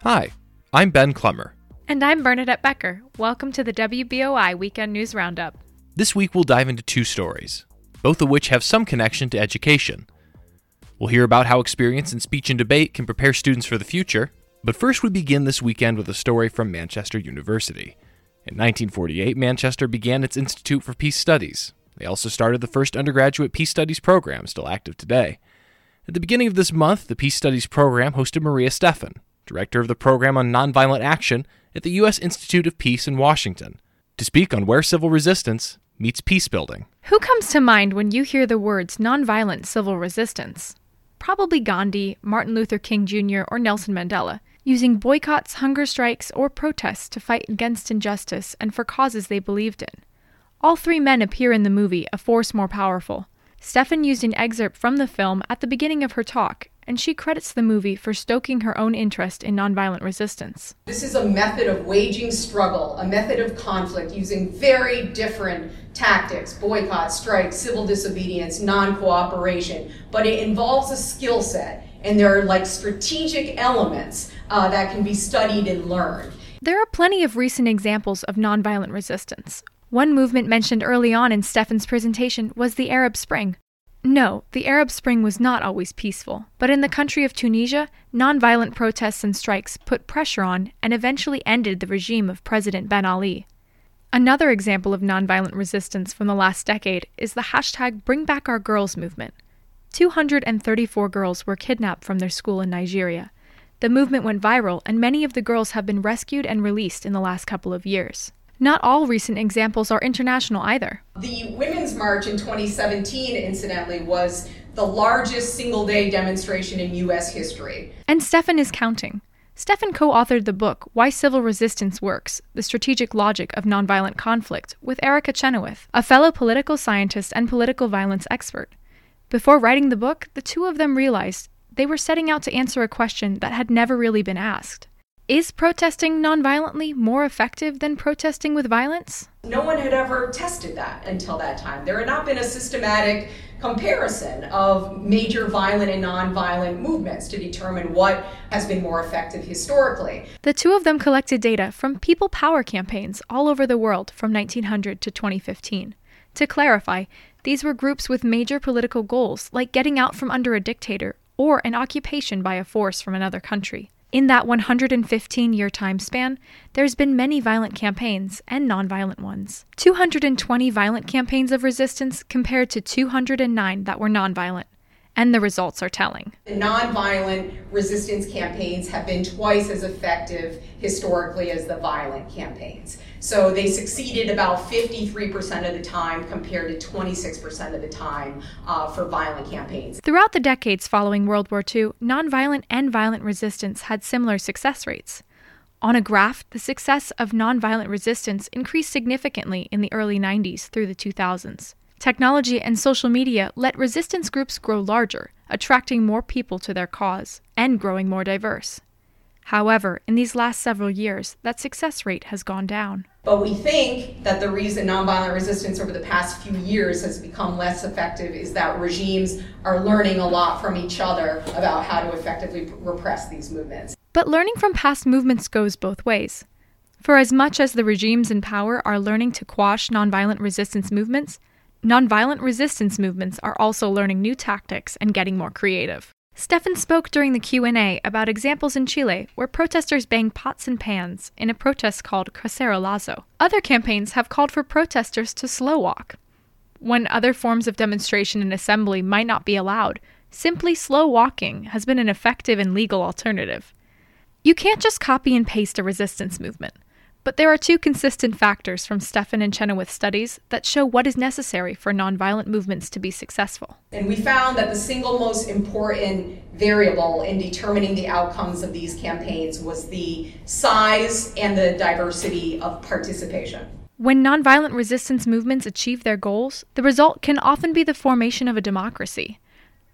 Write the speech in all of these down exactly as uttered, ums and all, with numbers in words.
Hi, I'm Ben Clemmer. And I'm Bernadette Becker. Welcome to the W B O I Weekend News Roundup. This week we'll dive into two stories, both of which have some connection to education. We'll hear about how experience in speech and debate can prepare students for the future, but first we begin this weekend with a story from Manchester University. In nineteen forty-eight, Manchester began its Institute for Peace Studies. They also started the first undergraduate Peace Studies program, still active today. At the beginning of this month, the Peace Studies program hosted Maria Stephan, director of the program on nonviolent action at the U S Institute of Peace in Washington, to speak on where civil resistance meets peace building. Who comes to mind when you hear the words nonviolent civil resistance? Probably Gandhi, Martin Luther King Junior, or Nelson Mandela, using boycotts, hunger strikes, or protests to fight against injustice and for causes they believed in. All three men appear in the movie A Force More Powerful. Stephan used an excerpt from the film at the beginning of her talk, and she credits the movie for stoking her own interest in nonviolent resistance. This is a method of waging struggle, a method of conflict using very different tactics: boycott, strike, civil disobedience, non-cooperation. But it involves a skill set, and there are like strategic elements uh, that can be studied and learned. There are plenty of recent examples of nonviolent resistance. One movement mentioned early on in Stephan's presentation was the Arab Spring. No, the Arab Spring was not always peaceful, but in the country of Tunisia, nonviolent protests and strikes put pressure on and eventually ended the regime of President Ben Ali. Another example of nonviolent resistance from the last decade is the hashtag Bring Back Our Girls movement. two hundred thirty-four girls were kidnapped from their school in Nigeria. The movement went viral, and many of the girls have been rescued and released in the last couple of years. Not all recent examples are international either. The Women's March in twenty seventeen, incidentally, was the largest single-day demonstration in U S history. And Stephan is counting. Stephan co-authored the book Why Civil Resistance Works, The Strategic Logic of Nonviolent Conflict with Erica Chenoweth, a fellow political scientist and political violence expert. Before writing the book, the two of them realized they were setting out to answer a question that had never really been asked. Is protesting nonviolently more effective than protesting with violence? No one had ever tested that until that time. There had not been a systematic comparison of major violent and nonviolent movements to determine what has been more effective historically. The two of them collected data from people power campaigns all over the world from nineteen hundred to twenty fifteen. To clarify, these were groups with major political goals, like getting out from under a dictator or an occupation by a force from another country. In that one hundred fifteen-year time span, there's been many violent campaigns and nonviolent ones. two hundred twenty violent campaigns of resistance compared to two hundred nine that were nonviolent. And the results are telling. The nonviolent resistance campaigns have been twice as effective historically as the violent campaigns. So they succeeded about fifty-three percent of the time compared to twenty-six percent of the time uh, for violent campaigns. Throughout the decades following World War Two, nonviolent and violent resistance had similar success rates. On a graph, the success of nonviolent resistance increased significantly in the early nineties through the two thousands. Technology and social media let resistance groups grow larger, attracting more people to their cause and growing more diverse. However, in these last several years, that success rate has gone down. But we think that the reason nonviolent resistance over the past few years has become less effective is that regimes are learning a lot from each other about how to effectively repress these movements. But learning from past movements goes both ways. For as much as the regimes in power are learning to quash nonviolent resistance movements, nonviolent resistance movements are also learning new tactics and getting more creative. Stephan spoke during the Q and A about examples in Chile where protesters banged pots and pans in a protest called Cacerolazo. Other campaigns have called for protesters to slow walk. When other forms of demonstration and assembly might not be allowed, simply slow walking has been an effective and legal alternative. You can't just copy and paste a resistance movement. But there are two consistent factors from Stephan and Chenoweth studies that show what is necessary for nonviolent movements to be successful. And we found that the single most important variable in determining the outcomes of these campaigns was the size and the diversity of participation. When nonviolent resistance movements achieve their goals, the result can often be the formation of a democracy.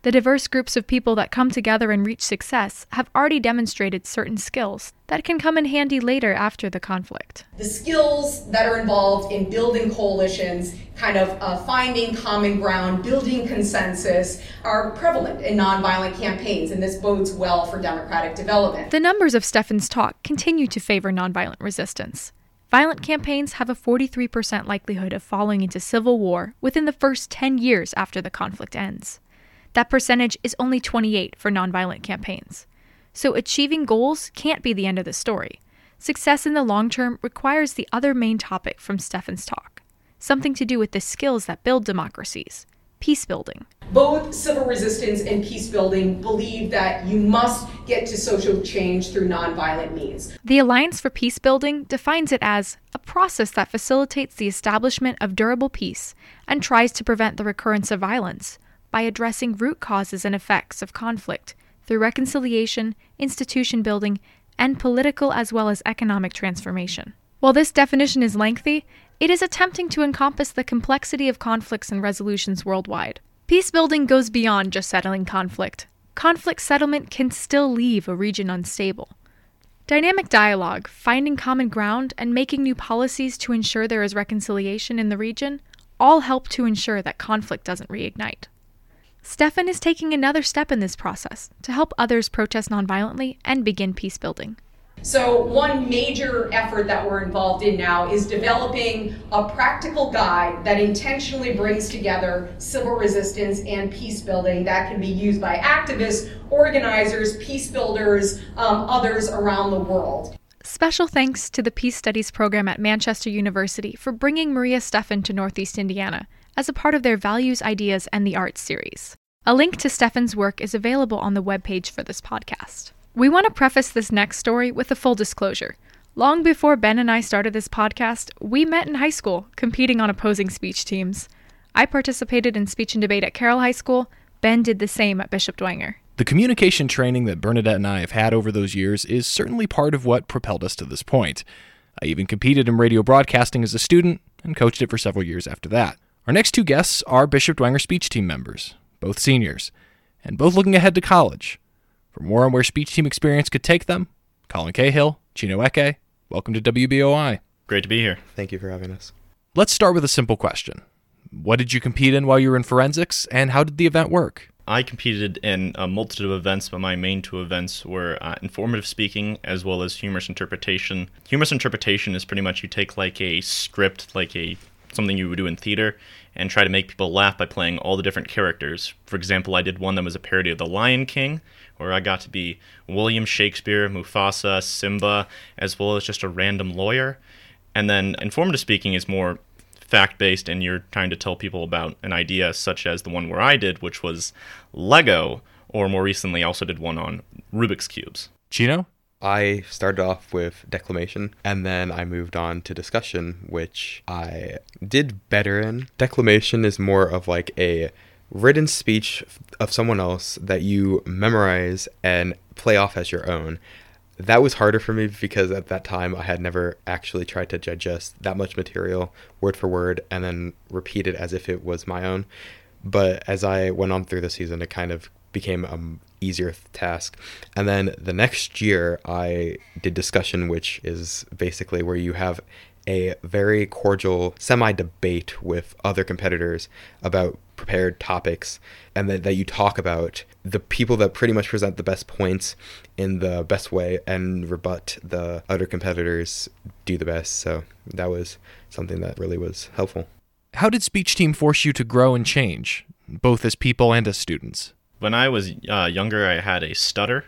The diverse groups of people that come together and reach success have already demonstrated certain skills that can come in handy later after the conflict. The skills that are involved in building coalitions, kind of uh, finding common ground, building consensus, are prevalent in nonviolent campaigns, and this bodes well for democratic development. The numbers of Stefan's talk continue to favor nonviolent resistance. Violent campaigns have a forty-three percent likelihood of falling into civil war within the first ten years after the conflict ends. That percentage is only twenty-eight for nonviolent campaigns. So achieving goals can't be the end of the story. Success in the long term requires the other main topic from Stefan's talk, something to do with the skills that build democracies, peace building. Both civil resistance and peace building believe that you must get to social change through nonviolent means. The Alliance for Peace Building defines it as a process that facilitates the establishment of durable peace and tries to prevent the recurrence of violence by addressing root causes and effects of conflict through reconciliation, institution building, and political as well as economic transformation. While this definition is lengthy, it is attempting to encompass the complexity of conflicts and resolutions worldwide. Peace building goes beyond just settling conflict. Conflict settlement can still leave a region unstable. Dynamic dialogue, finding common ground, and making new policies to ensure there is reconciliation in the region all help to ensure that conflict doesn't reignite. Stefan is taking another step in this process to help others protest nonviolently and begin peace building. So one major effort that we're involved in now is developing a practical guide that intentionally brings together civil resistance and peace building that can be used by activists, organizers, peace builders, um, others around the world. Special thanks to the Peace Studies program at Manchester University for bringing Maria Stefan to Northeast Indiana as a part of their Values, Ideas, and the Arts series. A link to Stefan's work is available on the webpage for this podcast. We want to preface this next story with a full disclosure. Long before Ben and I started this podcast, we met in high school, competing on opposing speech teams. I participated in speech and debate at Carroll High School. Ben did the same at Bishop Dwenger. The communication training that Bernadette and I have had over those years is certainly part of what propelled us to this point. I even competed in radio broadcasting as a student and coached it for several years after that. Our next two guests are Bishop Dwenger speech team members, both seniors, and both looking ahead to college. For more on where speech team experience could take them, Colin Cahill, Chino Eke, welcome to W B O I. Great to be here. Thank you for having us. Let's start with a simple question. What did you compete in while you were in forensics, and how did the event work? I competed in a multitude of events, but my main two events were uh, informative speaking as well as humorous interpretation. Humorous interpretation is pretty much you take like a script, like a something you would do in theater, and try to make people laugh by playing all the different characters. For example, I did one that was a parody of The Lion King, where I got to be William Shakespeare, Mufasa, Simba, as well as just a random lawyer. And then informative speaking is more fact-based, and you're trying to tell people about an idea, such as the one where I did, which was Lego, or more recently I also did one on Rubik's Cubes. Chino? I started off with declamation, and then I moved on to discussion, which I did better in. Declamation is more of like a written speech of someone else that you memorize and play off as your own. That was harder for me because at that time I had never actually tried to digest that much material word for word and then repeat it as if it was my own. But as I went on through the season, it kind of became an easier task. And then the next year I did discussion, which is basically where you have a very cordial semi-debate with other competitors about prepared topics, and that, that you talk about the people that pretty much present the best points in the best way and rebut the other competitors do the best. So that was something that really was helpful. How did speech team force you to grow and change, both as people and as students? When I was uh, younger, I had a stutter,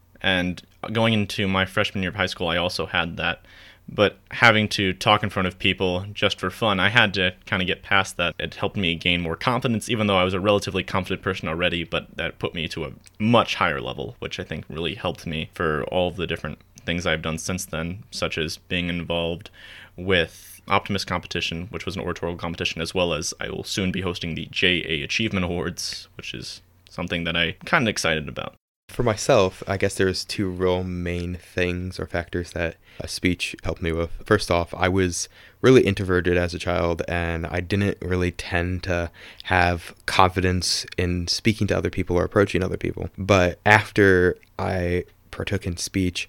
and going into my freshman year of high school, I also had that. But having to talk in front of people just for fun, I had to kind of get past that. It helped me gain more confidence, even though I was a relatively confident person already, but that put me to a much higher level, which I think really helped me for all of the different things I've done since then, such as being involved with Optimist Competition, which was an oratorial competition, as well as I will soon be hosting the J A Achievement Awards, which is something that I'm kind of excited about. For myself, I guess there's two real main things or factors that uh, speech helped me with. First off, I was really introverted as a child, and I didn't really tend to have confidence in speaking to other people or approaching other people. But after I partook in speech,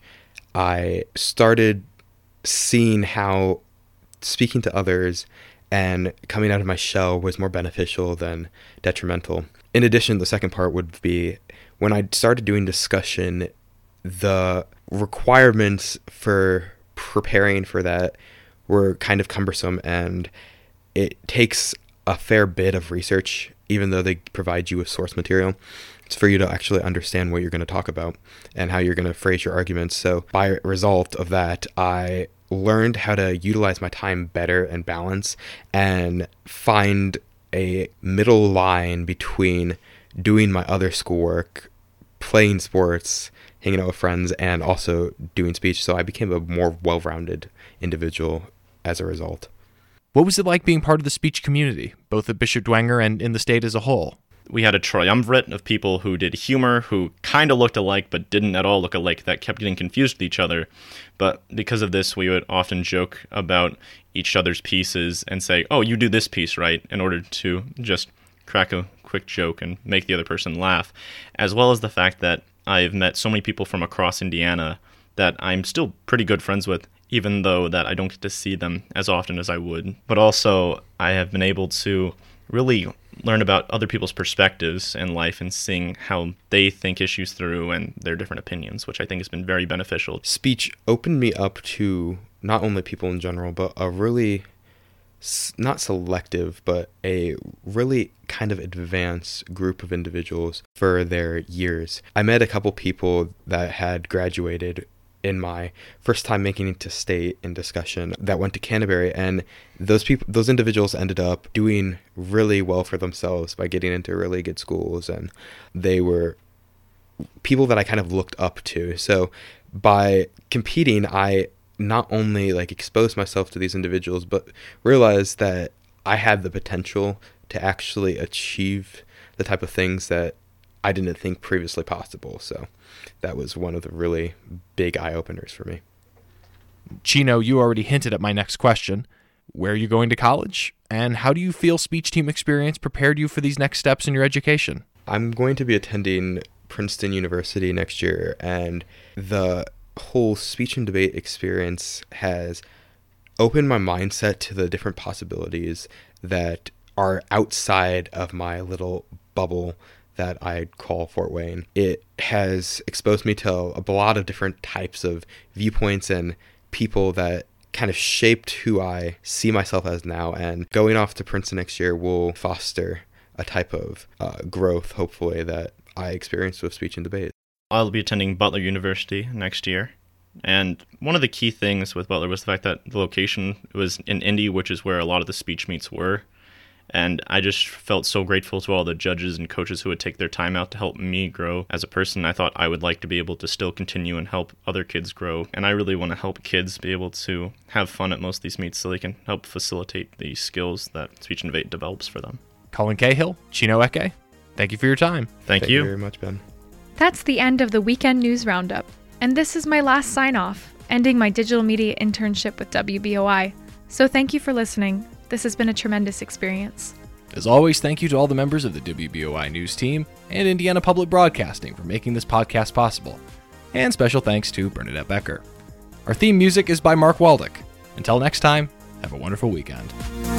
I started seeing how speaking to others and coming out of my shell was more beneficial than detrimental. In addition, the second part would be when I started doing discussion, the requirements for preparing for that were kind of cumbersome, and it takes a fair bit of research, even though they provide you with source material. It's for you to actually understand what you're going to talk about and how you're going to phrase your arguments. So by result of that, I learned how to utilize my time better and balance and find a middle line between doing my other schoolwork, playing sports, hanging out with friends, and also doing speech. So I became a more well-rounded individual as a result. What was it like being part of the speech community, both at Bishop Dwenger and in the state as a whole? We had a triumvirate of people who did humor, who kind of looked alike but didn't at all look alike, that kept getting confused with each other. But because of this, we would often joke about each other's pieces and say, oh, you do this piece right, in order to just crack a quick joke and make the other person laugh, as well as the fact that I've met so many people from across Indiana that I'm still pretty good friends with, even though that I don't get to see them as often as I would. But also, I have been able to really learn about other people's perspectives in life and seeing how they think issues through and their different opinions, which I think has been very beneficial. Speech opened me up to not only people in general, but a really, not selective, but a really kind of advanced group of individuals for their years. I met a couple people that had graduated in my first time making it to state in discussion that went to Canterbury, and those people, those individuals ended up doing really well for themselves by getting into really good schools, and they were people that I kind of looked up to. So by competing, I not only like exposed myself to these individuals, but realized that I had the potential to actually achieve the type of things that I didn't think previously possible. So that was one of the really big eye-openers for me. Chino, you already hinted at my next question. Where are you going to college? And how do you feel speech team experience prepared you for these next steps in your education? I'm going to be attending Princeton University next year, and the whole speech and debate experience has opened my mindset to the different possibilities that are outside of my little bubble that I call Fort Wayne. It has exposed me to a lot of different types of viewpoints and people that kind of shaped who I see myself as now, and going off to Princeton next year will foster a type of uh, growth, hopefully, that I experienced with speech and debate. I'll be attending Butler University next year, and one of the key things with Butler was the fact that the location was in Indy, which is where a lot of the speech meets were. And I just felt so grateful to all the judges and coaches who would take their time out to help me grow as a person. I thought I would like to be able to still continue and help other kids grow. And I really want to help kids be able to have fun at most of these meets so they can help facilitate the skills that speech and debate develops for them. Colin Cahill, Chino Eke, thank you for your time. Thank, Thank you. you very much, Ben. That's the end of the Weekend News Roundup. And this is my last sign-off, ending my digital media internship with W B O I. So thank you for listening. This has been a tremendous experience. As always, thank you to all the members of the W B O I News team and Indiana Public Broadcasting for making this podcast possible. And special thanks to Bernadette Becker. Our theme music is by Mark Waldick. Until next time, have a wonderful weekend.